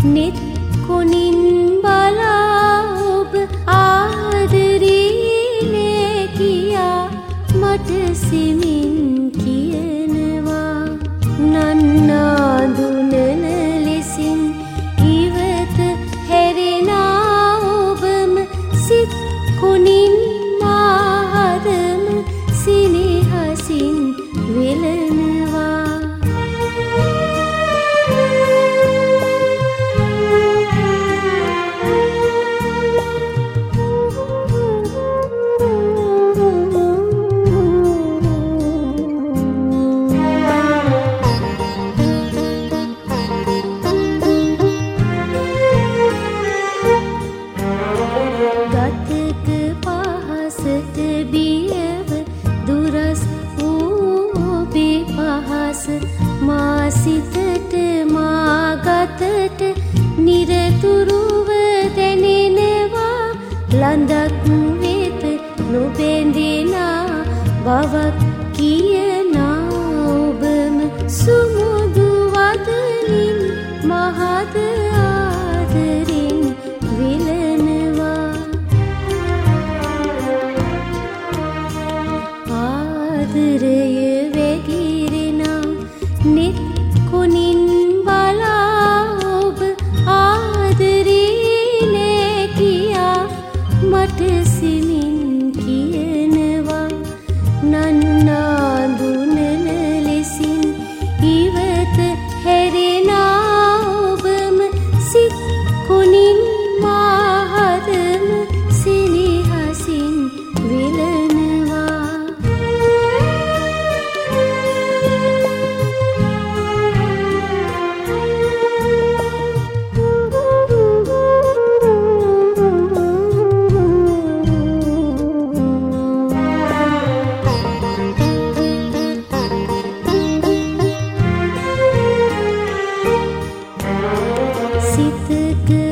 නෙත් කොනින් බලා ඔබ ආදරේ කියා මට සිමින් කියනවා නන්නා දුනන ලෙසින් ඉවත හැරෙනා ඔබම සිත් කොනින් මාහදම සිනහසින් වෙලනවා මා සිතට මා ගතට නිරතුරුව දැනෙනවා ලඳක් වෙත නොබැඳෙනා බවක් කියනා ඔබම සුමුදු වදනින් මහද ආදරින් විලනවා ආදරය නෙත් කොනින් බලා ඔබ ආදරේ කියා මට සිමින් කියනවා නන්නා දුනන ලෙසින් ඉවත හැරෙනා ඔබම සිත් කොනින් මාහදම සිනහසින් විලනවා සිතක